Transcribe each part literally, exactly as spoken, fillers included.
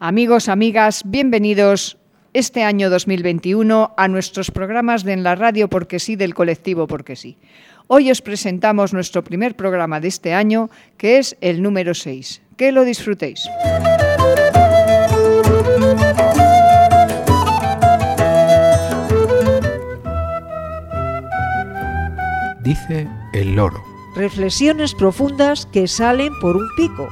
Amigos, amigas, bienvenidos este año dos mil veintiuno a nuestros programas de En la Radio Porque Sí del colectivo Porque Sí. Hoy os presentamos nuestro primer programa de este año, que es el número seis. Que lo disfrutéis. Dice el loro. Reflexiones profundas que salen por un pico.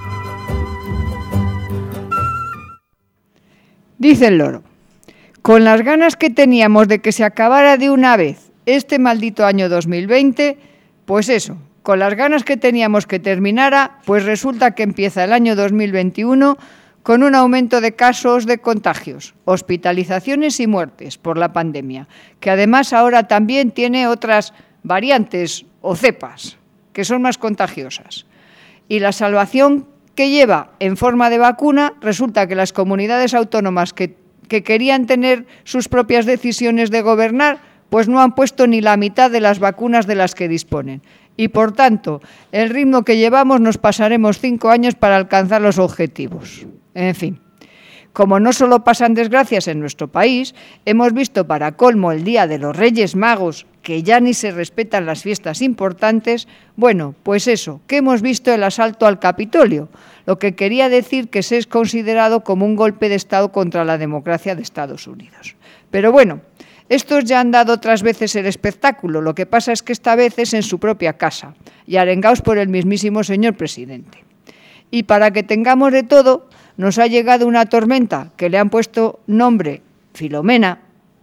Dice el loro. Con las ganas que teníamos de que se acabara de una vez este maldito año dos mil veinte, pues eso, con las ganas que teníamos que terminara, pues resulta que empieza el año dos mil veintiuno con un aumento de casos de contagios, hospitalizaciones y muertes por la pandemia, que además ahora también tiene otras variantes o cepas que son más contagiosas. Y la salvación que lleva en forma de vacuna, resulta que las comunidades autónomas que, que querían tener sus propias decisiones de gobernar, pues no han puesto ni la mitad de las vacunas de las que disponen. Y por tanto, el ritmo que llevamos nos pasaremos cinco años para alcanzar los objetivos. En fin. Como no solo pasan desgracias en nuestro país, hemos visto para colmo el Día de los Reyes Magos, que ya ni se respetan las fiestas importantes. Bueno, pues eso, que hemos visto el asalto al Capitolio, lo que quería decir que se es considerado como un golpe de Estado contra la democracia de Estados Unidos. Pero bueno, estos ya han dado otras veces el espectáculo, lo que pasa es que esta vez es en su propia casa, y arengaos por el mismísimo señor presidente. Y para que tengamos de todo, nos ha llegado una tormenta que le han puesto nombre Filomena.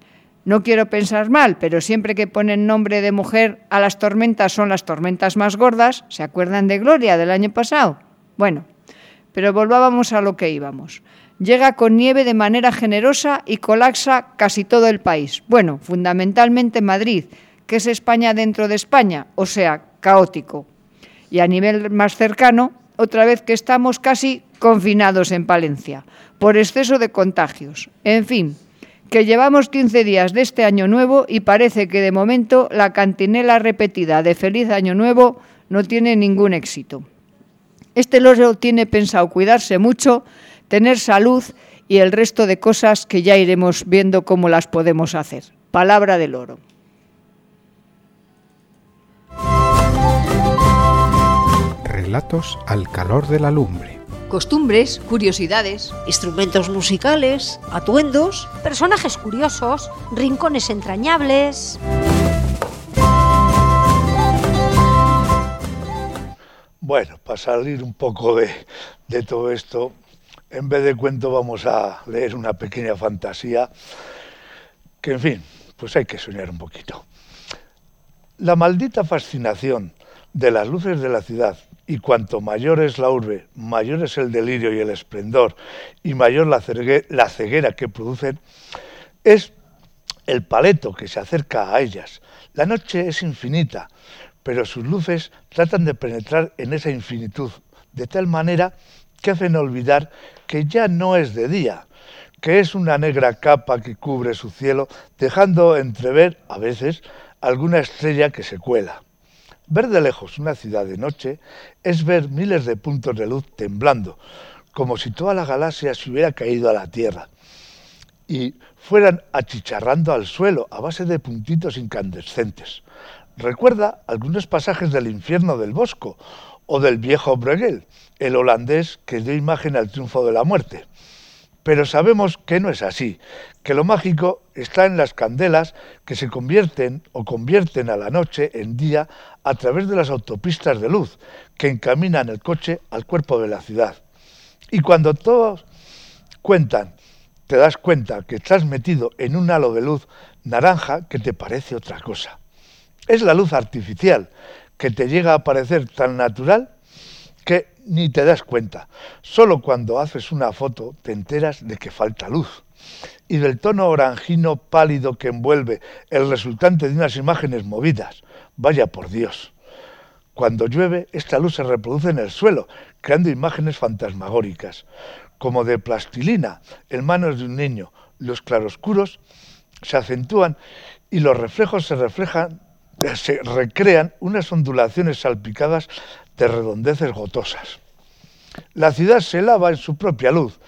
No quiero pensar mal, pero siempre que ponen nombre de mujer a las tormentas son las tormentas más gordas. ¿Se acuerdan de Gloria del año pasado? Bueno, pero volvábamos a lo que íbamos. Llega con nieve de manera generosa y colapsa casi todo el país. Bueno, fundamentalmente Madrid, que es España dentro de España, o sea, caótico. Y a nivel más cercano, otra vez que estamos casi confinados en Palencia, por exceso de contagios. En fin, que llevamos quince días de este año nuevo y parece que de momento la cantinela repetida de Feliz Año Nuevo no tiene ningún éxito. Este loro tiene pensado cuidarse mucho, tener salud y el resto de cosas que ya iremos viendo cómo las podemos hacer. Palabra del loro. Relatos al calor de la lumbre. Costumbres, curiosidades, Instrumentos musicales, atuendos, personajes curiosos, rincones entrañables. Bueno, para salir un poco de, de todo esto, en vez de cuento vamos a leer una pequeña fantasía que, en fin, pues hay que soñar un poquito. La maldita fascinación de las luces de la ciudad, y cuanto mayor es la urbe, mayor es el delirio y el esplendor, y mayor la ceguera, la ceguera que producen, es el paleto que se acerca a ellas. La noche es infinita, pero sus luces tratan de penetrar en esa infinitud, de tal manera que hacen olvidar que ya no es de día, que es una negra capa que cubre su cielo, dejando entrever, a veces, alguna estrella que se cuela. Ver de lejos una ciudad de noche es ver miles de puntos de luz temblando, como si toda la galaxia se hubiera caído a la Tierra y fueran achicharrando al suelo a base de puntitos incandescentes. Recuerda algunos pasajes del Infierno del Bosco o del viejo Bruegel, el holandés que dio imagen al triunfo de la muerte. Pero sabemos que no es así, que lo mágico está en las candelas que se convierten o convierten a la noche en día a través de las autopistas de luz que encaminan el coche al cuerpo de la ciudad. Y cuando todos cuentan, te das cuenta que estás metido en un halo de luz naranja que te parece otra cosa. Es la luz artificial que te llega a parecer tan natural que ni te das cuenta. Solo cuando haces una foto te enteras de que falta luz y del tono oranjino pálido que envuelve el resultante de unas imágenes movidas. Vaya por Dios. Cuando llueve, esta luz se reproduce en el suelo, creando imágenes fantasmagóricas, como de plastilina en manos de un niño. Los claroscuros se acentúan y los reflejos se reflejan, se recrean unas ondulaciones salpicadas de redondeces gotosas. La ciudad se lava en su propia luz,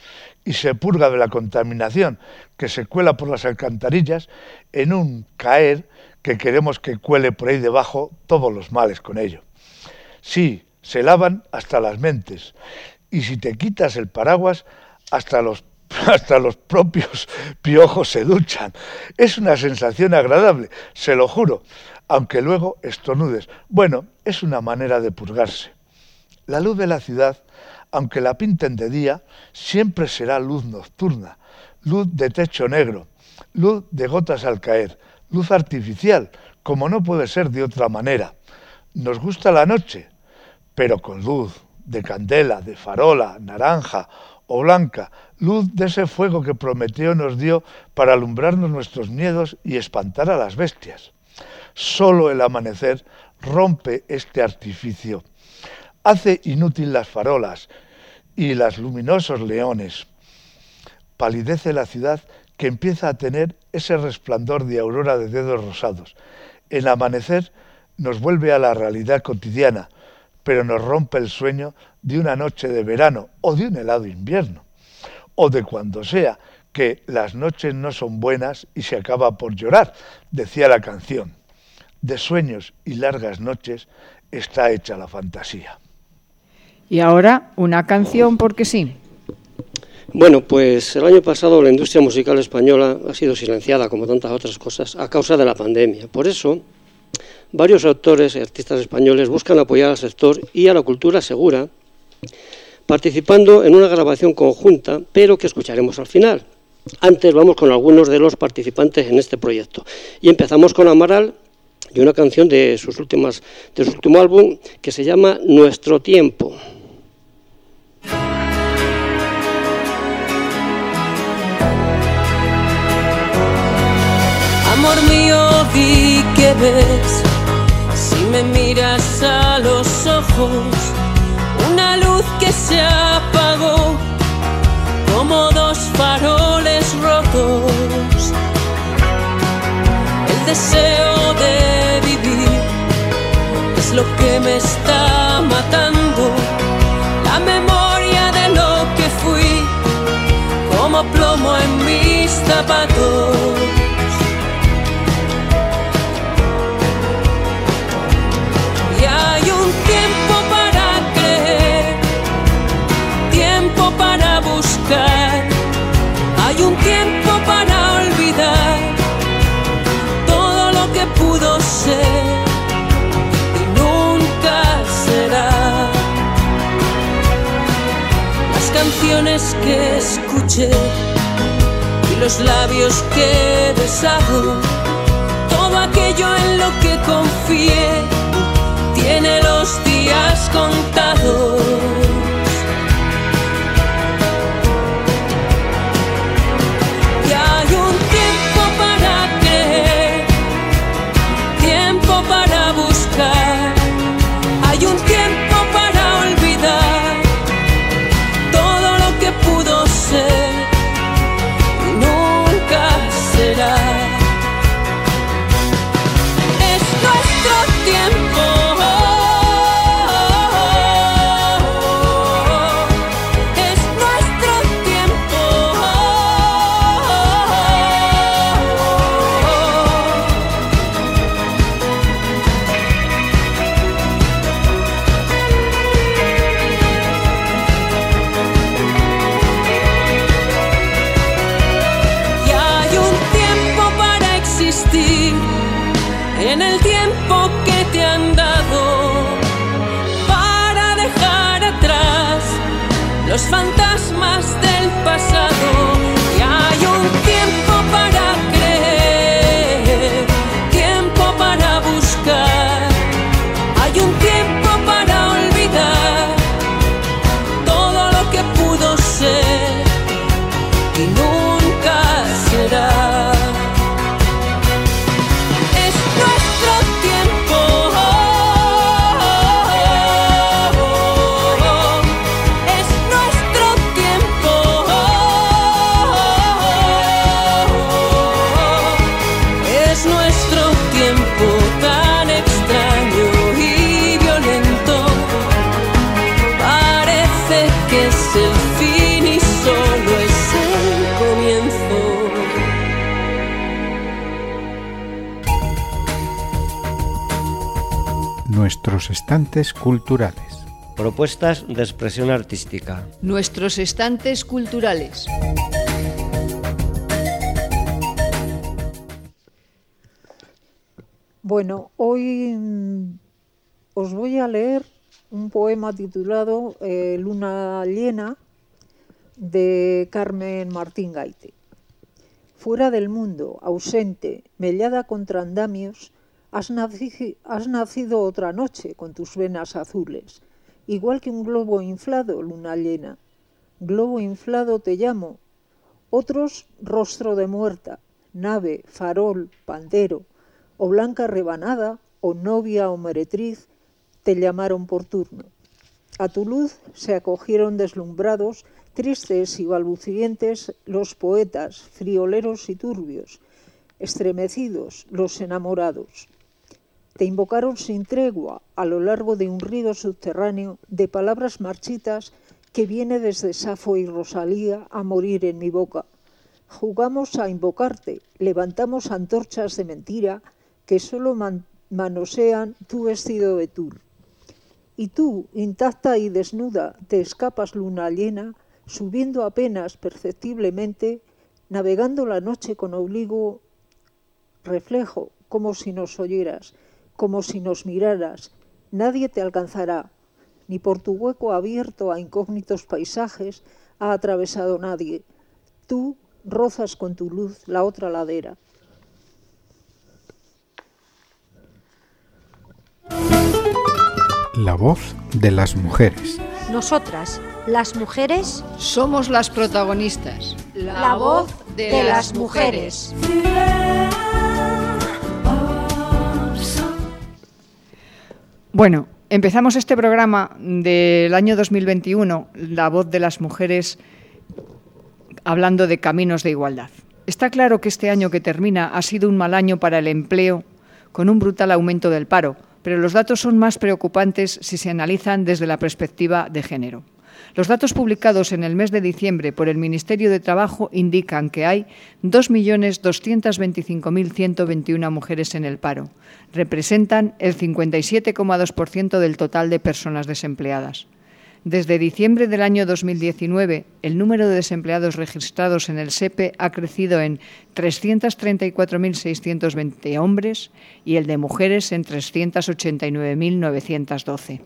y se purga de la contaminación que se cuela por las alcantarillas en un caer que queremos que cuele por ahí debajo todos los males con ello. Sí, se lavan hasta las mentes, y si te quitas el paraguas, hasta los, hasta los propios piojos se duchan. Es una sensación agradable, se lo juro, aunque luego estornudes. Bueno, es una manera de purgarse. La luz de la ciudad, aunque la pinten de día, siempre será luz nocturna, luz de techo negro, luz de gotas al caer, luz artificial, como no puede ser de otra manera. Nos gusta la noche, pero con luz, de candela, de farola, naranja o blanca, luz de ese fuego que Prometeo nos dio para alumbrarnos nuestros miedos y espantar a las bestias. Solo el amanecer rompe este artificio, hace inútil las farolas y los luminosos leones. Palidece la ciudad que empieza a tener ese resplandor de aurora de dedos rosados. El amanecer nos vuelve a la realidad cotidiana, pero nos rompe el sueño de una noche de verano o de un helado invierno, o de cuando sea, que las noches no son buenas y se acaba por llorar, decía la canción. De sueños y largas noches está hecha la fantasía. Y ahora una canción porque sí. Bueno, pues el año pasado la industria musical española ha sido silenciada, como tantas otras cosas, a causa de la pandemia. Por eso, varios autores y artistas españoles buscan apoyar al sector y a la cultura segura, participando en una grabación conjunta, pero que escucharemos al final. Antes vamos con algunos de los participantes en este proyecto. Y empezamos con Amaral y una canción de, sus últimas, de su último álbum que se llama Nuestro Tiempo. Amor mío, di que ves, si me miras a los ojos, una luz que se apagó, como dos faroles rotos. El deseo de vivir es lo que me está matando, la memoria de lo que fui, como plomo en mis zapatos. Hay un tiempo para olvidar todo lo que pudo ser y nunca será. Las canciones que escuché y los labios que he besado, todo aquello en lo que confié, tiene los días contados. Hay un tiempo para olvidar todo lo que pudo ser y nunca será. Es nuestro tiempo, es nuestro tiempo. En el tiempo que te han dado para dejar atrás los fantasmas del pasado. Y hay un tiempo para creer, tiempo para buscar, hay un tiempo para olvidar todo lo que pudo ser y nunca será. Nuestros estantes culturales. Propuestas de expresión artística. Nuestros estantes culturales. Bueno, hoy mm, os voy a leer un poema titulado eh, Luna llena, de Carmen Martín Gaite. Fuera del mundo, ausente, mellada contra andamios, has, naci- has nacido otra noche con tus venas azules, igual que un globo inflado, luna llena. Globo inflado te llamo, otros rostro de muerta, nave, farol, pandero, o blanca rebanada, o novia o meretriz, te llamaron por turno. A tu luz se acogieron deslumbrados, tristes y balbucientes, los poetas, frioleros y turbios, estremecidos los enamorados. Te invocaron sin tregua a lo largo de un río subterráneo de palabras marchitas que viene desde Safo y Rosalía a morir en mi boca. Jugamos a invocarte, levantamos antorchas de mentira que solo man- manosean tu vestido de tul. Y tú, intacta y desnuda, te escapas luna llena, subiendo apenas perceptiblemente, navegando la noche con obligo reflejo, como si nos oyeras, como si nos miraras. Nadie te alcanzará, ni por tu hueco abierto a incógnitos paisajes ha atravesado nadie. Tú rozas con tu luz la otra ladera. La voz de las mujeres. Nosotras, las mujeres, Somos las protagonistas. la voz de las mujeres. Bueno, empezamos este programa del año dos mil veintiuno, La voz de las mujeres, hablando de caminos de igualdad. Está claro que este año que termina ha sido un mal año para el empleo, con un brutal aumento del paro, pero los datos son más preocupantes si se analizan desde la perspectiva de género. Los datos publicados en el mes de diciembre por el Ministerio de Trabajo indican que hay dos millones doscientos veinticinco mil ciento veintiuna mujeres en el paro. Representan el cincuenta y siete coma dos por ciento del total de personas desempleadas. Desde diciembre del año dos mil diecinueve, el número de desempleados registrados en el S E P E ha crecido en trescientos treinta y cuatro mil seiscientos veinte hombres y el de mujeres en trescientos ochenta y nueve mil novecientos doce.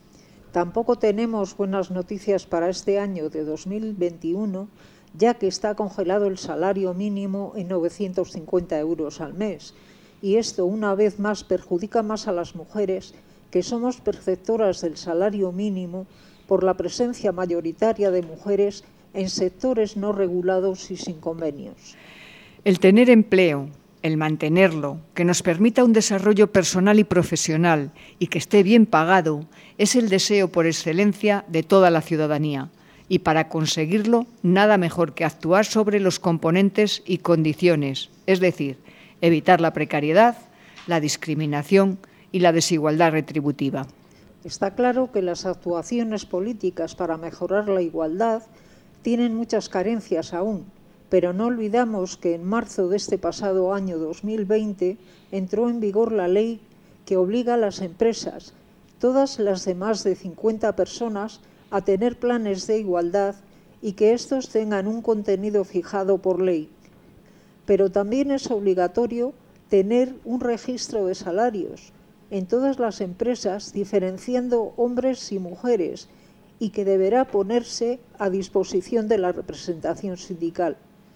Tampoco tenemos buenas noticias para este año de dos mil veintiuno, ya que está congelado el salario mínimo en novecientos cincuenta euros al mes. Y esto, una vez más, perjudica más a las mujeres, que somos perceptoras del salario mínimo por la presencia mayoritaria de mujeres en sectores no regulados y sin convenios. El tener empleo, el mantenerlo, que nos permita un desarrollo personal y profesional y que esté bien pagado, es el deseo por excelencia de toda la ciudadanía. Y para conseguirlo, nada mejor que actuar sobre los componentes y condiciones, es decir, evitar la precariedad, la discriminación y la desigualdad retributiva. Está claro que las actuaciones políticas para mejorar la igualdad tienen muchas carencias aún, pero no olvidamos que en marzo de este pasado año dos mil veinte entró en vigor la ley que obliga a las empresas, todas las de más de cincuenta personas, a tener planes de igualdad y que estos tengan un contenido fijado por ley. Pero también es obligatorio tener un registro de salarios en todas las empresas, diferenciando hombres y mujeres, y que deberá ponerse a disposición de la representación sindical.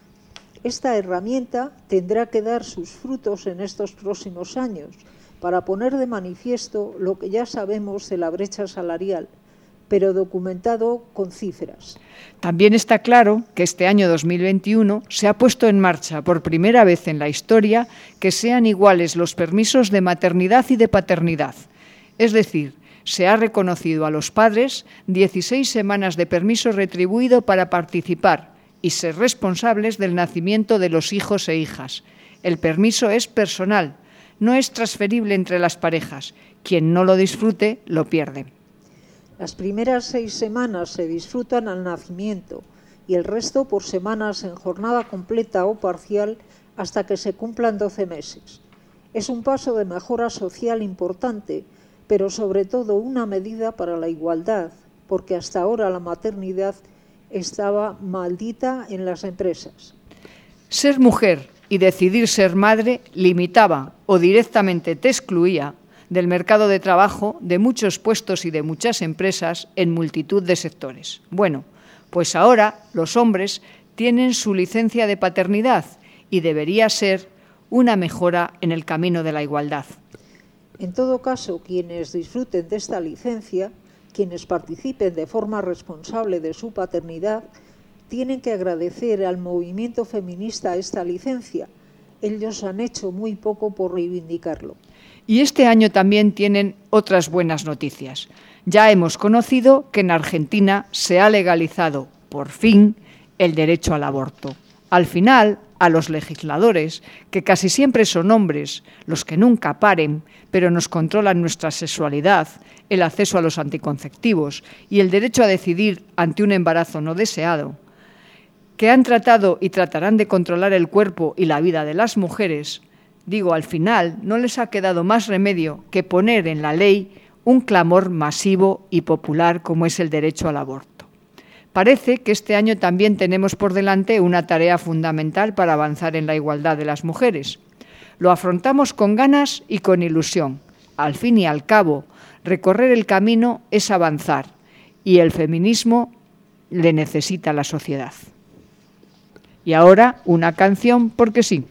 Esta herramienta tendrá que dar sus frutos en estos próximos años para poner de manifiesto lo que ya sabemos de la brecha salarial, pero documentado con cifras. También está claro que este año dos mil veintiuno se ha puesto en marcha por primera vez en la historia que sean iguales los permisos de maternidad y de paternidad. Es decir, se ha reconocido a los padres dieciséis semanas de permiso retribuido para participar y ser responsables del nacimiento de los hijos e hijas. El permiso es personal, no es transferible entre las parejas. Quien no lo disfrute, lo pierde. Las primeras seis semanas se disfrutan al nacimiento y el resto por semanas en jornada completa o parcial hasta que se cumplan doce meses. Es un paso de mejora social importante, pero sobre todo una medida para la igualdad, porque hasta ahora la maternidad estaba maldita en las empresas. Ser mujer y decidir ser madre limitaba o directamente te excluía del mercado de trabajo, de muchos puestos y de muchas empresas en multitud de sectores. Bueno, pues ahora los hombres tienen su licencia de paternidad y debería ser una mejora en el camino de la igualdad. En todo caso, quienes disfruten de esta licencia, quienes participen de forma responsable de su paternidad, tienen que agradecer al movimiento feminista esta licencia. Ellos han hecho muy poco por reivindicarlo. Y este año también tienen otras buenas noticias. Ya hemos conocido que en Argentina se ha legalizado, por fin, el derecho al aborto. Al final, a los legisladores, que casi siempre son hombres, los que nunca paren, pero nos controlan nuestra sexualidad, el acceso a los anticonceptivos y el derecho a decidir ante un embarazo no deseado, que han tratado y tratarán de controlar el cuerpo y la vida de las mujeres, digo, al final no les ha quedado más remedio que poner en la ley un clamor masivo y popular como es el derecho al aborto. Parece que este año también tenemos por delante una tarea fundamental para avanzar en la igualdad de las mujeres. Lo afrontamos con ganas y con ilusión. Al fin y al cabo, recorrer el camino es avanzar y el feminismo le necesita a la sociedad. Y ahora una canción porque sí.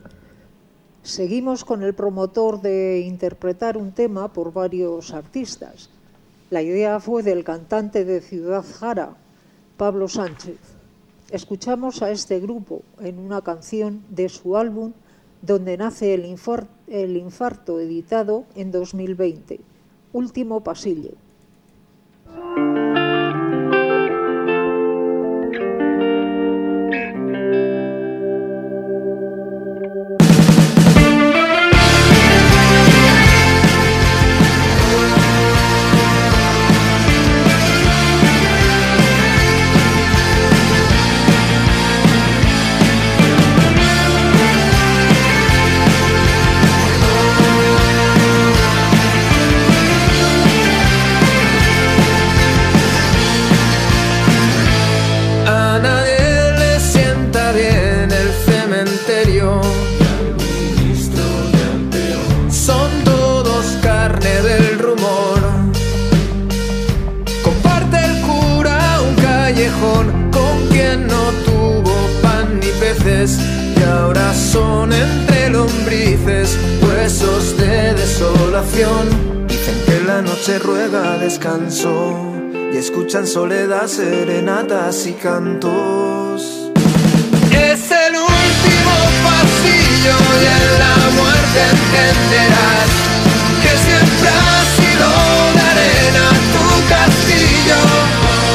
Seguimos con el promotor de interpretar un tema por varios artistas. La idea fue del cantante de Ciudad Jara, Pablo Sánchez. Escuchamos a este grupo en una canción de su álbum Donde nace el infarto, el infarto, editado en dos mil veinte, Último pasillo. Con quien no tuvo pan ni peces y ahora son entre lombrices, huesos de desolación. Dicen que la noche ruega descanso y escuchan soledad, serenatas y cantos. Es el último pasillo y en la muerte entenderás que siempre ha sido de arena tu castillo.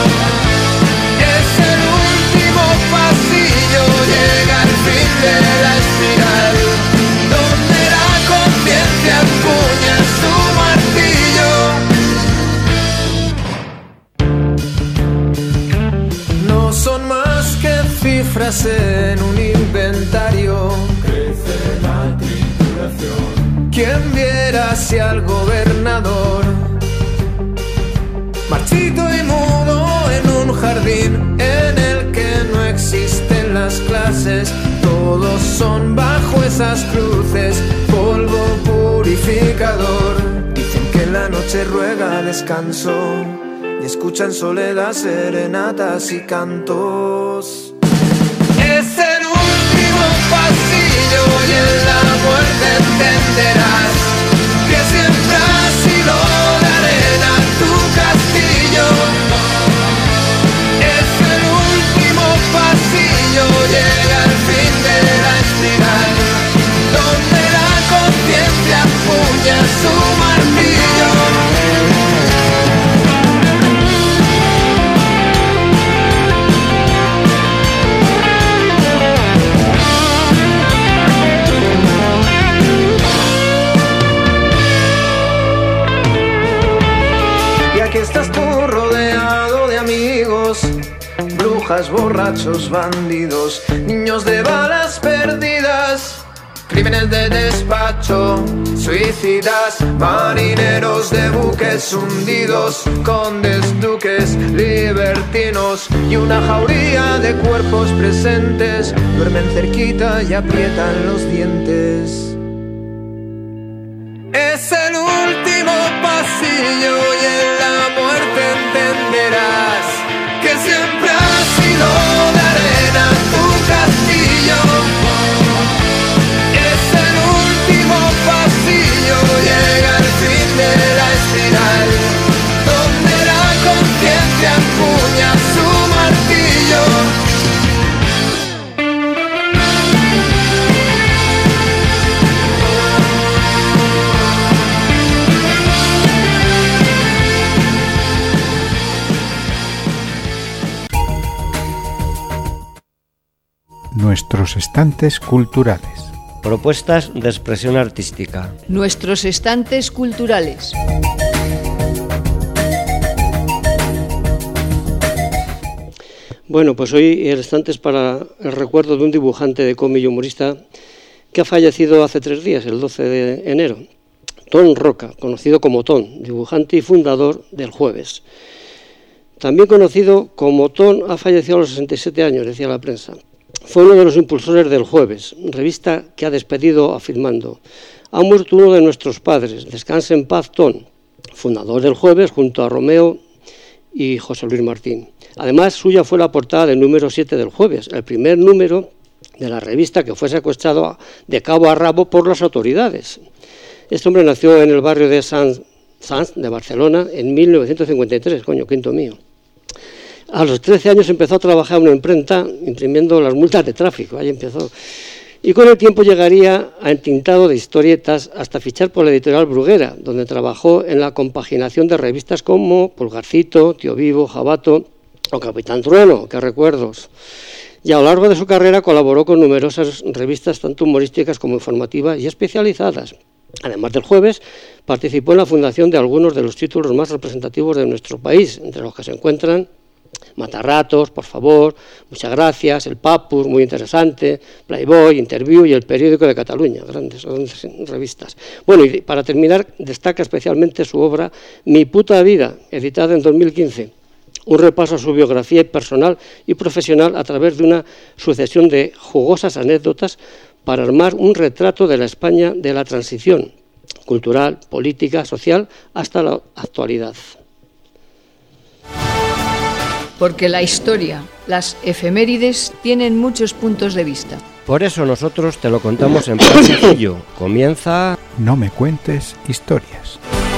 Llega al fin de la espiral, donde la conciencia empuña su martillo. No son más que cifras en un inventario. Crece la trituración. Quien viera si al gobernador, marchito y mudo en un jardín en el que no existen las clases, todos son bajo esas cruces, polvo purificador. Dicen que la noche ruega descanso y escuchan soledad, serenatas y cantos. Es el último pasillo y en la muerte entenderás que siempre ha sido de arena tu castillo. Llega al fin de la espiral, donde la conciencia empuña su martillo. Y aquí estás tú rodeado de amigos, brujas, borrachos, bandidos, niños de balas perdidas, crímenes de despacho, suicidas, marineros de buques hundidos, condes, duques, libertinos y una jauría de cuerpos presentes duermen cerquita y aprietan los dientes. Es el último pasillo y en la muerte entenderás que siempre ha sido de arena tu castillo. Es el último pasillo, llega el fin de la espiral, donde la conciencia empuña su martillo. Nuestros estantes culturales. Propuestas de expresión artística. Nuestros estantes culturales. Bueno, pues hoy el estante es para el recuerdo de un dibujante de cómic y humorista que ha fallecido hace tres días, el doce de enero. Ton Roca, conocido como Ton, dibujante y fundador del Jueves. También conocido como Ton, ha fallecido a los sesenta y siete años, decía la prensa. Fue uno de los impulsores del Jueves, revista que ha despedido afirmando: ha muerto uno de nuestros padres, descanse en paz Ton, fundador del Jueves junto a Romeo y José Luis Martín. Además, suya fue la portada del número siete del Jueves, el primer número de la revista que fue secuestrado de cabo a rabo por las autoridades. Este hombre nació en el barrio de Sant Sanç de Barcelona en mil novecientos cincuenta y tres, coño, quinto mío. A los trece años empezó a trabajar en una imprenta imprimiendo las multas de tráfico, ahí empezó. Y con el tiempo llegaría a entintado de historietas hasta fichar por la editorial Bruguera, donde trabajó en la compaginación de revistas como Pulgarcito, Tío Vivo, Jabato o Capitán Trueno, qué recuerdos. Y a lo largo de su carrera colaboró con numerosas revistas, tanto humorísticas como informativas y especializadas. Además del Jueves, participó en la fundación de algunos de los títulos más representativos de nuestro país, entre los que se encuentran Matarratos, Por favor, Muchas gracias, El Papus, muy interesante, Playboy, Interview y El Periódico de Cataluña, grandes, grandes revistas. Bueno, y para terminar, destaca especialmente su obra Mi puta vida, editada en dos mil quince, un repaso a su biografía personal y profesional a través de una sucesión de jugosas anécdotas para armar un retrato de la España de la transición cultural, política, social, hasta la actualidad. Porque la historia, las efemérides, tienen muchos puntos de vista. Por eso nosotros te lo contamos en plan sencillo. Comienza... No me cuentes historias.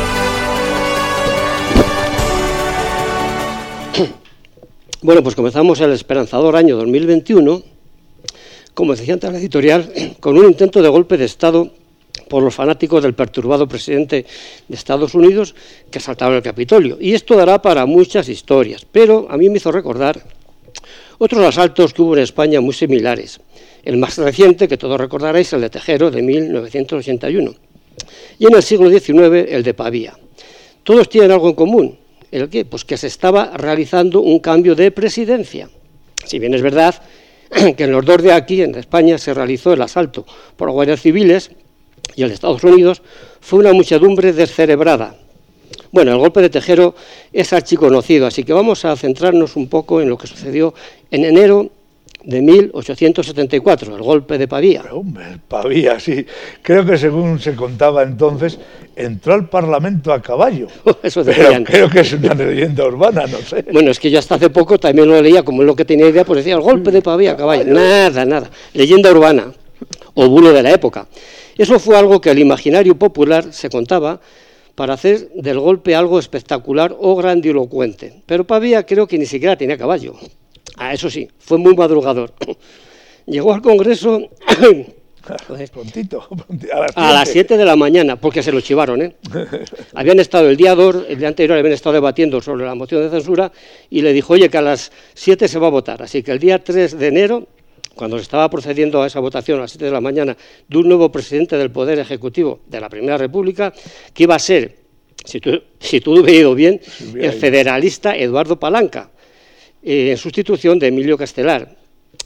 Bueno, pues comenzamos el esperanzador año dos mil veintiuno, como decía antes la editorial, con un intento de golpe de Estado por los fanáticos del perturbado presidente de Estados Unidos que asaltaron el Capitolio. Y esto dará para muchas historias, pero a mí me hizo recordar otros asaltos que hubo en España muy similares. El más reciente, que todos recordaréis, el de Tejero, de mil novecientos ochenta y uno. Y en el siglo diecinueve, el de Pavía. Todos tienen algo en común. ¿El qué? Pues que se estaba realizando un cambio de presidencia. Si bien es verdad que en los dos de aquí, en España, se realizó el asalto por guardias civiles, y el de Estados Unidos fue una muchedumbre descerebrada. Bueno, el golpe de Tejero es archiconocido, así que vamos a centrarnos un poco en lo que sucedió en enero de mil ochocientos setenta y cuatro, el golpe de Pavía. Pero, hombre, el Pavía, sí. Creo que según se contaba entonces, entró al Parlamento a caballo. Eso Pero creo que es una leyenda urbana, no sé. Bueno, es que yo hasta hace poco también lo leía, como es lo que tenía idea, pues decía el golpe de Pavía a caballo. Nada, nada. Leyenda urbana o bulo de la época. Eso fue algo que el imaginario popular se contaba para hacer del golpe algo espectacular o grandilocuente. Pero Pavía creo que ni siquiera tenía caballo. Ah, eso sí, fue muy madrugador. Llegó al Congreso prontito, prontito, a las siete de la mañana, porque se lo chivaron, ¿eh? Habían estado el día dos, el día anterior habían estado debatiendo sobre la moción de censura y le dijo, oye, que a las siete se va a votar. Así que el día tres de enero, cuando se estaba procediendo a esa votación a las siete de la mañana de un nuevo presidente del Poder Ejecutivo de la Primera República, que iba a ser, si tú, si tú hubiera ido bien, el federalista Eduardo Palanca, eh, en sustitución de Emilio Castelar,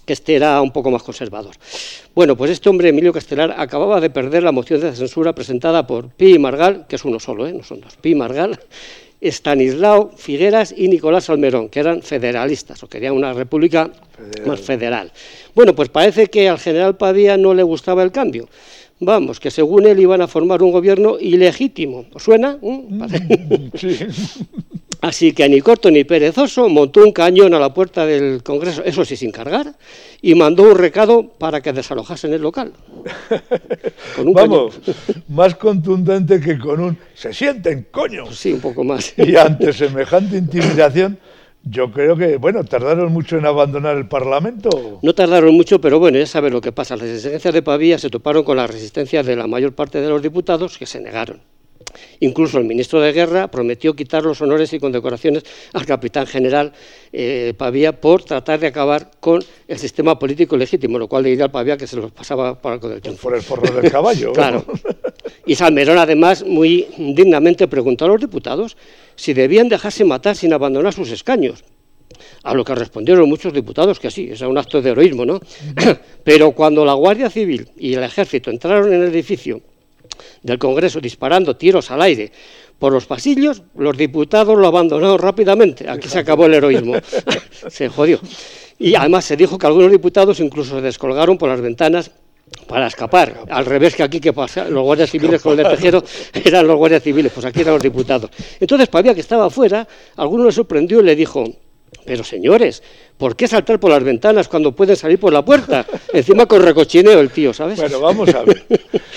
que este era un poco más conservador. Bueno, pues este hombre, Emilio Castelar, acababa de perder la moción de censura presentada por Pi y Margal, que es uno solo, ¿eh? No son dos, Pi y Margal, Estanislao Figueras y Nicolás Salmerón, que eran federalistas, o querían una república federal. más federal. Bueno, pues parece que al general Pavía no le gustaba el cambio. Vamos, que según él iban a formar un gobierno ilegítimo. ¿Os suena? ¿Mm? Sí. Así que ni corto ni perezoso montó un cañón a la puerta del Congreso, eso sí sin cargar, y mandó un recado para que desalojasen el local. Con un Vamos, cañón. Más contundente que con un «se sienten, coño». Pues sí, un poco más. Y ante semejante intimidación, yo creo que, bueno, tardaron mucho en abandonar el Parlamento. No tardaron mucho, pero bueno, ya sabes lo que pasa. Las exigencias de Pavía se toparon con la resistencia de la mayor parte de los diputados, que se negaron. Incluso el ministro de Guerra prometió quitar los honores y condecoraciones al capitán general eh, Pavía por tratar de acabar con el sistema político legítimo, lo cual le diría al Pavía que se los pasaba por el tiempo. Por el forro del caballo. Claro. Y Salmerón, además, muy dignamente preguntó a los diputados si debían dejarse matar sin abandonar sus escaños. A lo que respondieron muchos diputados que sí, es un acto de heroísmo, ¿no? Pero cuando la Guardia Civil y el Ejército entraron en el edificio del Congreso disparando tiros al aire por los pasillos, los diputados lo abandonaron rápidamente. Aquí se acabó el heroísmo. Se jodió. Y además se dijo que algunos diputados incluso se descolgaron por las ventanas para escapar. Al revés que aquí, que pasa, los guardias civiles con el de Tejero eran los guardias civiles, pues aquí eran los diputados. Entonces Pavía, que estaba afuera, alguno le sorprendió y le dijo: pero señores, ¿por qué saltar por las ventanas cuando pueden salir por la puerta? Encima con recochineo el tío, ¿sabes? Bueno, vamos a ver.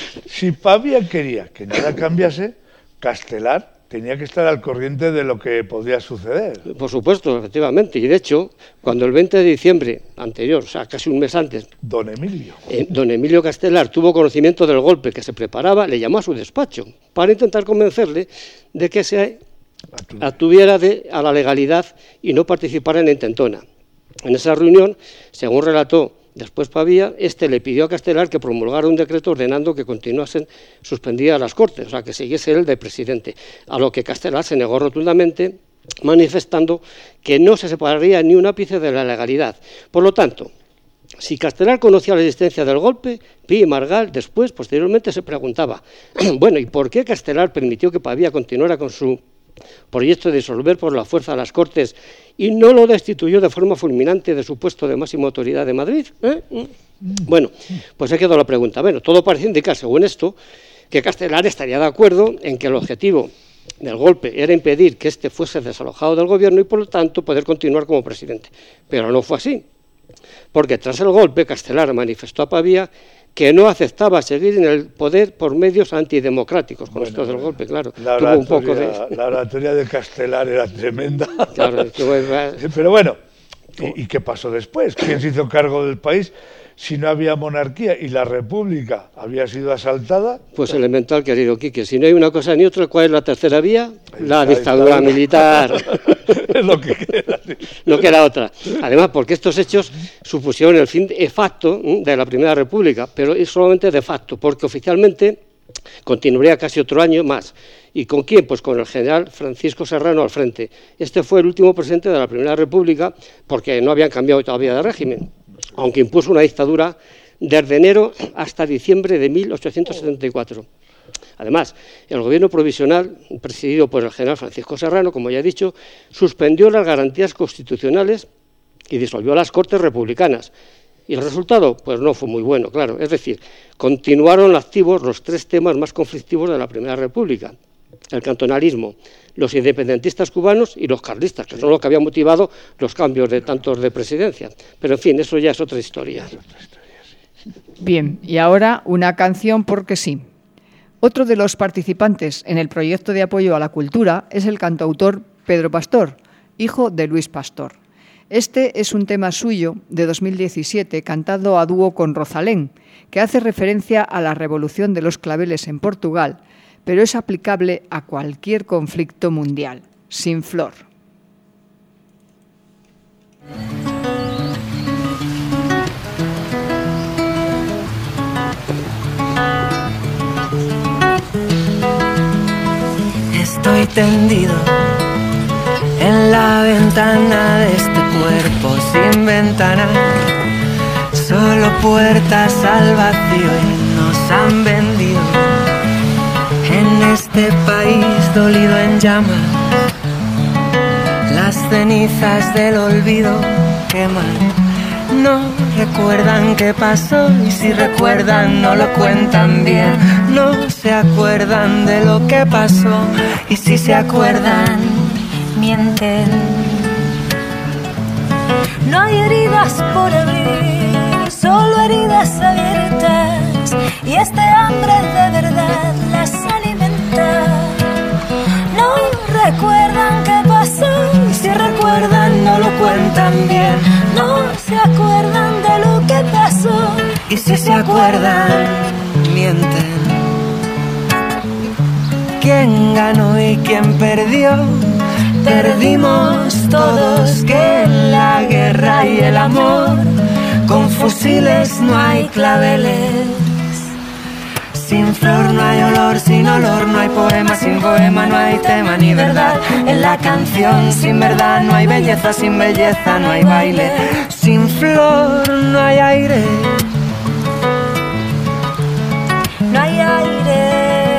Si Pavía quería que nada cambiase, Castelar tenía que estar al corriente de lo que podía suceder. Por supuesto, efectivamente. Y de hecho, cuando el veinte de diciembre anterior, o sea, casi un mes antes, don Emilio, eh, don Emilio Castelar tuvo conocimiento del golpe que se preparaba, le llamó a su despacho para intentar convencerle de que se atuviera de, a la legalidad y no participara en la intentona. En esa reunión, según relató después Pavía, este le pidió a Castelar que promulgara un decreto ordenando que continuasen suspendidas las Cortes, o sea, que siguiese él de presidente, a lo que Castelar se negó rotundamente, manifestando que no se separaría ni un ápice de la legalidad. Por lo tanto, si Castelar conocía la existencia del golpe, Pi y Margal después, posteriormente, se preguntaba, bueno, ¿y por qué Castelar permitió que Pavía continuara con su proyecto de disolver por la fuerza a las Cortes y no lo destituyó de forma fulminante de su puesto de máxima autoridad de Madrid? ¿Eh? Bueno, pues ha quedado la pregunta. Bueno, todo parece indicar, según esto, que Castelar estaría de acuerdo en que el objetivo del golpe era impedir que éste fuese desalojado del gobierno y, por lo tanto, poder continuar como presidente. Pero no fue así, porque tras el golpe Castelar manifestó a Pavía que no aceptaba seguir en el poder por medios antidemocráticos. Con bueno, esto del golpe, claro. La oratoria, un poco de... la oratoria de Castelar era tremenda. Claro, es que bueno, pero bueno, ¿y, ¿y qué pasó después? ¿Quién se hizo cargo del país si no había monarquía y la república había sido asaltada? Pues elemental, querido Quique. Si no hay una cosa ni otra, ¿cuál es la tercera vía? La, la dictadura, dictadura militar. Es lo que queda. Sí. No queda otra. Además, porque estos hechos supusieron el fin de facto de la Primera República, pero es solamente de facto, porque oficialmente continuaría casi otro año más. ¿Y con quién? Pues con el general Francisco Serrano al frente. Este fue el último presidente de la Primera República, porque no habían cambiado todavía de régimen, aunque impuso una dictadura desde enero hasta diciembre de mil ochocientos setenta y cuatro. Además, el gobierno provisional, presidido por el general Francisco Serrano, como ya he dicho, suspendió las garantías constitucionales y disolvió las Cortes republicanas. ¿Y el resultado? Pues no fue muy bueno, claro. Es decir, continuaron activos los tres temas más conflictivos de la Primera República: el cantonalismo, los independentistas cubanos y los carlistas, que son los que habían motivado los cambios de tantos de presidencia. Pero, en fin, eso ya es otra historia. Bien, y ahora una canción porque sí. Otro de los participantes en el proyecto de apoyo a la cultura es el cantautor Pedro Pastor, hijo de Luis Pastor. Este es un tema suyo de dos mil diecisiete, cantado a dúo con Rosalén, que hace referencia a la revolución de los claveles en Portugal, pero es aplicable a cualquier conflicto mundial. Sin flor. Estoy tendido en la ventana de este cuerpo sin ventana, solo puertas al vacío y nos han vendido en este país dolido en llamas. Las cenizas del olvido queman, no recuerdan qué pasó y si recuerdan no lo cuentan bien. No se acuerdan de lo que pasó y si se acuerdan mienten. No hay heridas por abrir, solo heridas abiertas, y este hambre de verdad las alimenta. No recuerdan qué pasó y si recuerdan no lo cuentan bien. No se acuerdan de lo que pasó y si se acuerdan mienten. ¿Quién ganó y quién perdió? Perdimos todos, que en la guerra y el amor con fusiles no hay claveles. Sin flor no hay olor, sin olor no hay poema, sin poema no hay tema ni verdad. En la canción sin verdad no hay belleza, sin belleza no hay baile. Sin flor no hay aire, no hay aire.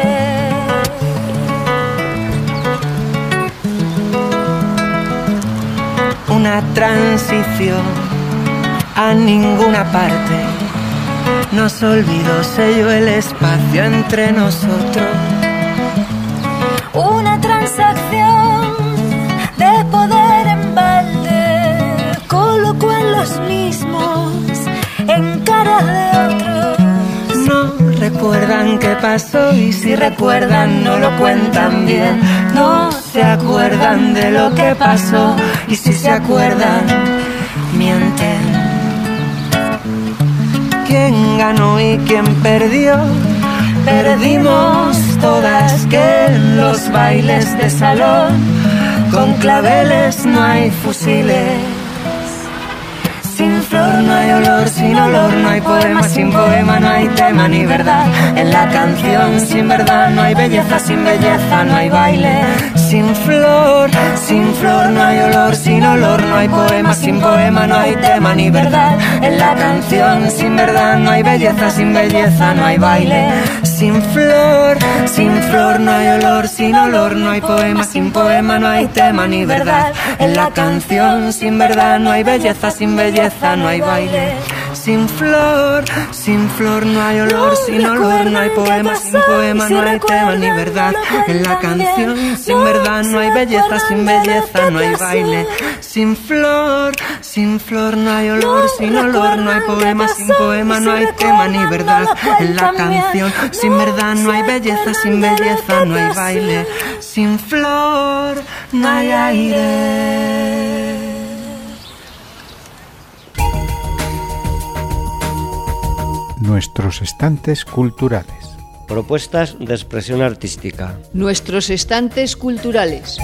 Una transición a ninguna parte. Nos olvidó, selló el espacio entre nosotros. Una transacción de poder en balde, colocó en los mismos en cara de otros. No recuerdan qué pasó y si recuerdan no lo cuentan bien. No se acuerdan de lo que pasó y si se acuerdan mienten. ¿Quién ganó y quién perdió? Perdimos todas, que en los bailes de salón con claveles no hay fusiles. Sin flor no hay olor, sin olor no hay poema, sin poema no hay tema ni verdad. En la canción sin verdad no hay belleza, sin belleza no hay baile. Sin flor, sin flor no hay olor, sin olor no hay poema, sin poema no hay tema ni verdad. En la canción sin verdad no hay belleza, sin belleza no hay baile. Sin flor, sin flor no hay olor, sin olor no hay poema, sin poema no hay tema ni verdad. En la canción sin verdad no hay belleza, sin belleza no hay baile. Sin flor, sin flor no hay olor, sin olor no hay poema, sin poema no hay tema ni verdad. En la canción sin verdad no hay belleza, sin belleza no hay baile. Sin flor, sin flor no hay olor, sin olor no hay poema, sin poema no hay tema ni verdad. En la canción sin verdad no hay belleza, sin belleza no hay baile. Sin flor no hay aire. Nuestros estantes culturales. Propuestas de expresión artística. Nuestros estantes culturales.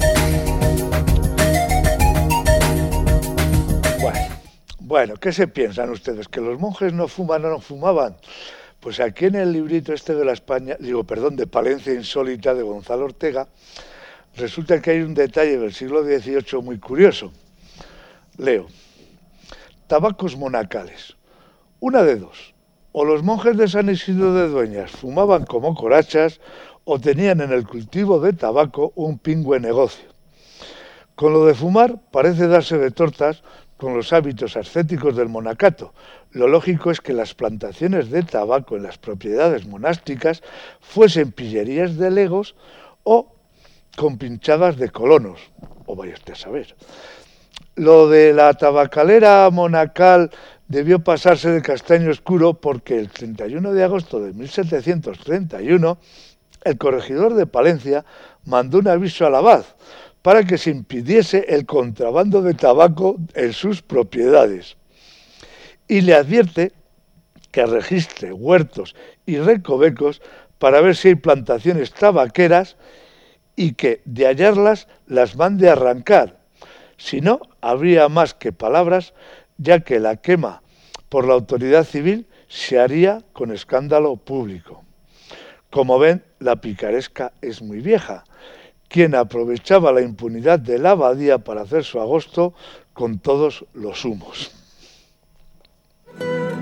Bueno, bueno, ¿qué se piensan ustedes? ¿Que los monjes no fuman o no fumaban? Pues aquí en el librito este de la España, digo, perdón, de Palencia Insólita de Gonzalo Ortega, resulta que hay un detalle del siglo dieciocho muy curioso. Leo. Tabacos monacales. Una de dos. O los monjes de San Isidro de Dueñas fumaban como corachas o tenían en el cultivo de tabaco un pingüe negocio. Con lo de fumar parece darse de tortas con los hábitos ascéticos del monacato. Lo lógico es que las plantaciones de tabaco en las propiedades monásticas fuesen pillerías de legos o compinchadas de colonos, o vaya usted a saber. Lo de la tabacalera monacal debió pasarse de castaño oscuro porque el treinta y uno de agosto de mil setecientos treinta y uno el corregidor de Palencia mandó un aviso al abad para que se impidiese el contrabando de tabaco en sus propiedades. Y le advierte que registre huertos y recovecos para ver si hay plantaciones tabaqueras y que, de hallarlas, las mande a arrancar. Si no, habría más que palabras, ya que la quema por la autoridad civil se haría con escándalo público. Como ven, la picaresca es muy vieja, quien aprovechaba la impunidad de la abadía para hacer su agosto con todos los humos.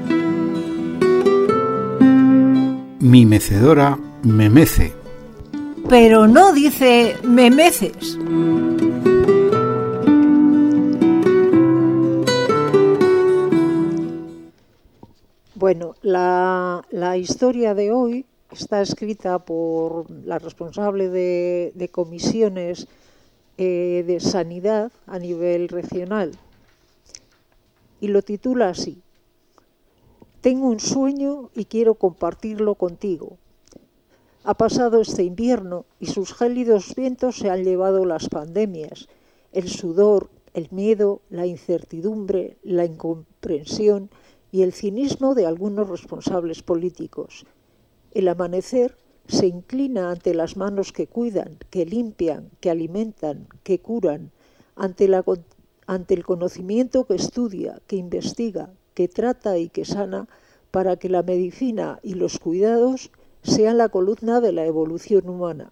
Mi mecedora me mece. Pero no dice me meces. Bueno, la, la historia de hoy está escrita por la responsable de, de comisiones eh, de sanidad a nivel regional y lo titula así: Tengo un sueño y quiero compartirlo contigo. Ha pasado este invierno y sus gélidos vientos se han llevado las pandemias, el sudor, el miedo, la incertidumbre, la incomprensión y el cinismo de algunos responsables políticos. El amanecer se inclina ante las manos que cuidan, que limpian, que alimentan, que curan, ante, la, ante el conocimiento que estudia, que investiga, que trata y que sana, para que la medicina y los cuidados sean la columna de la evolución humana.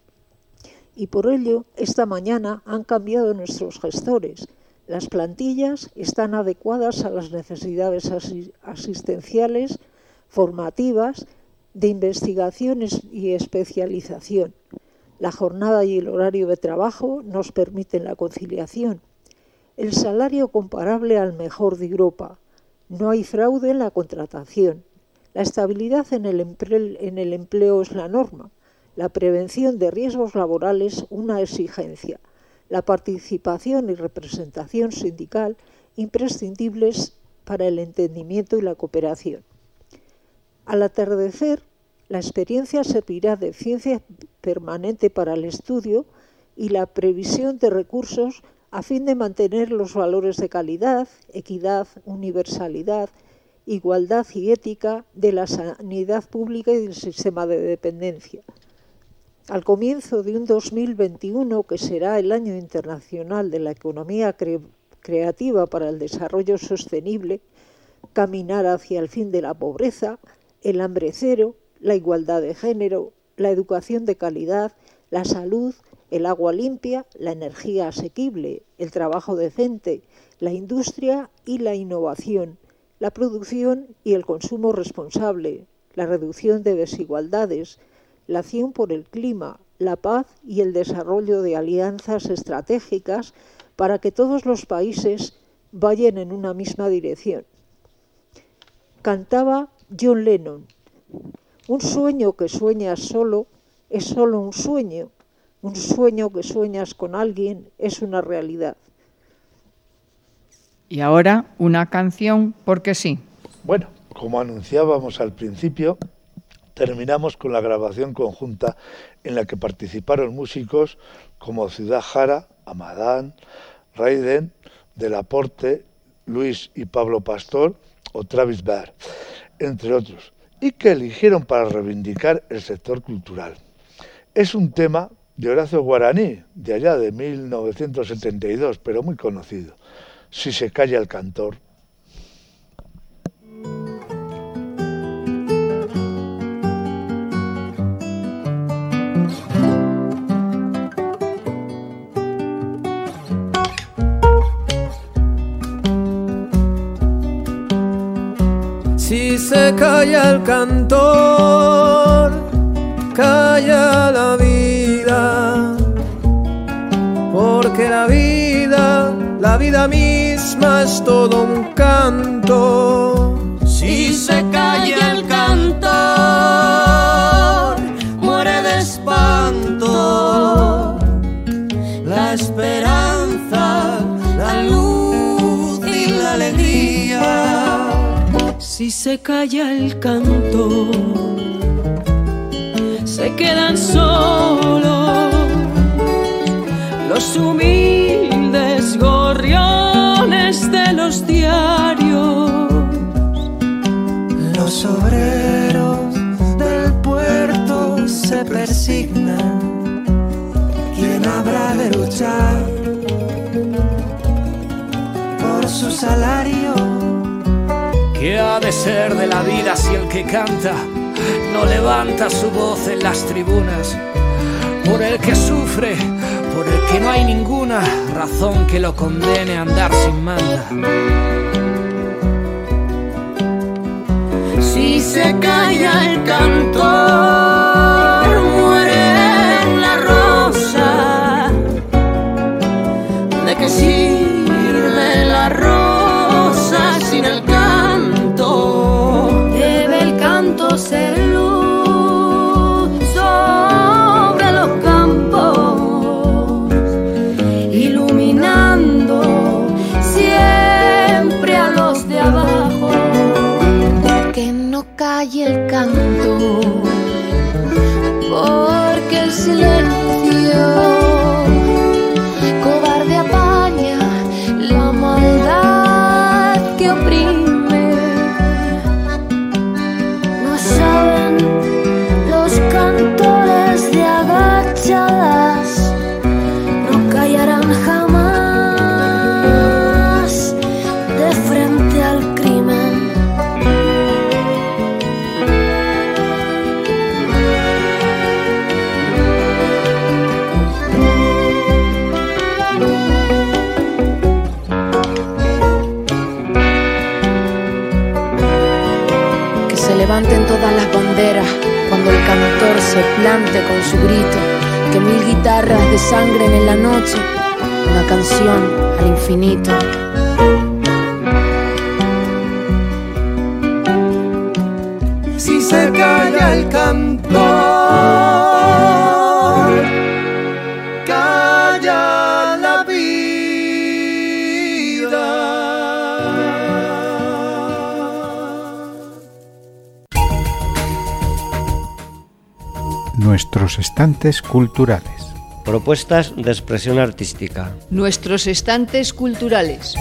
Y por ello, esta mañana han cambiado nuestros gestores. Las plantillas están adecuadas a las necesidades asistenciales, formativas, de investigación y especialización. La jornada y el horario de trabajo nos permiten la conciliación. El salario comparable al mejor de Europa. No hay fraude en la contratación. La estabilidad en el empleo, en el empleo es la norma. La prevención de riesgos laborales una exigencia. La participación y representación sindical imprescindibles para el entendimiento y la cooperación. Al atardecer, la experiencia servirá de ciencia permanente para el estudio y la previsión de recursos a fin de mantener los valores de calidad, equidad, universalidad, igualdad y ética de la sanidad pública y del sistema de dependencia. Al comienzo de un dos mil veintiuno, que será el Año Internacional de la Economía Cre- Creativa para el Desarrollo Sostenible, caminar hacia el fin de la pobreza, el hambre cero, la igualdad de género, la educación de calidad, la salud, el agua limpia, la energía asequible, el trabajo decente, la industria y la innovación, la producción y el consumo responsable, la reducción de desigualdades, la acción por el clima, la paz y el desarrollo de alianzas estratégicas para que todos los países vayan en una misma dirección. Cantaba John Lennon: un sueño que sueñas solo es solo un sueño, un sueño que sueñas con alguien es una realidad. Y ahora una canción porque sí. Bueno, como anunciábamos al principio, terminamos con la grabación conjunta en la que participaron músicos como Ciudad Jara, Amadán, Raiden, Delaporte, Luis y Pablo Pastor o Travis Barr, entre otros, y que eligieron para reivindicar el sector cultural. Es un tema de Horacio Guaraní, de allá de mil novecientos setenta y dos, pero muy conocido. Si se calla el cantor. Si se calla el cantor, calla la vida, porque la vida, la vida misma es todo un canto. Si se calla el cantor, muere de espanto la esperanza, la luz y la alegría. Si se calla el canto, se quedan solos los humildes gorriones de los diarios. Los obreros del puerto se persignan. ¿Quién habrá de luchar por su salario? ¿Qué ha de ser de la vida si el que canta no levanta su voz en las tribunas? Por el que sufre, por el que no hay ninguna razón que lo condene a andar sin manda. Si se calla el cantor, muere la rosa. ¿De qué sirve la rosa sin el canto? Debe el canto ser luz sobre los campos, iluminando siempre a los de abajo. Que no calle el canto, porque el silencio cobarde apaña la maldad que oprime. No saben los cantores de agachadas, no callarán jamás de frente al crimen. Que se levanten todas las banderas cuando el cantor se plante con su grito, que mil guitarras desangren en la noche una canción al infinito. Si se calla el cantor, calla la vida. Nuestros estantes culturales. Propuestas de expresión artística. Nuestros estantes culturales.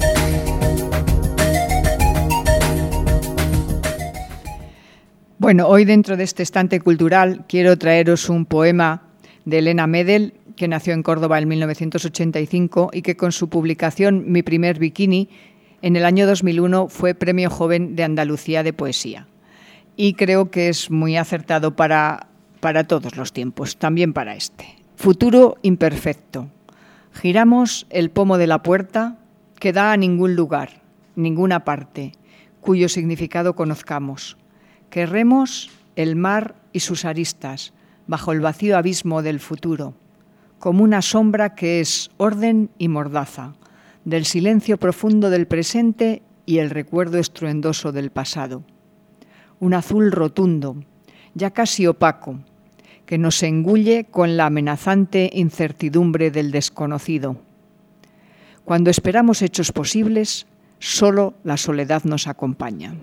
Bueno, hoy dentro de este estante cultural quiero traeros un poema de Elena Medel, que nació en Córdoba en mil novecientos ochenta y cinco y que con su publicación Mi primer bikini en el año dos mil uno fue Premio Joven de Andalucía de Poesía. Y creo que es muy acertado para, para todos los tiempos, también para este. Futuro imperfecto. Giramos el pomo de la puerta que da a ningún lugar, ninguna parte, cuyo significado conozcamos. Querremos el mar y sus aristas bajo el vacío abismo del futuro, como una sombra que es orden y mordaza, del silencio profundo del presente y el recuerdo estruendoso del pasado. Un azul rotundo, ya casi opaco, que nos engulle con la amenazante incertidumbre del desconocido. Cuando esperamos hechos posibles, solo la soledad nos acompaña.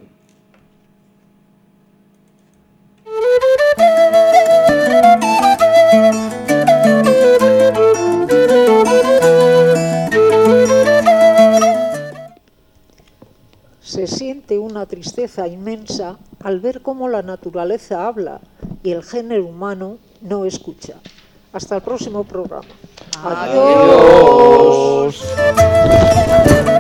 Se siente una tristeza inmensa al ver cómo la naturaleza habla y el género humano no escucha. Hasta el próximo programa. Adiós. Adiós.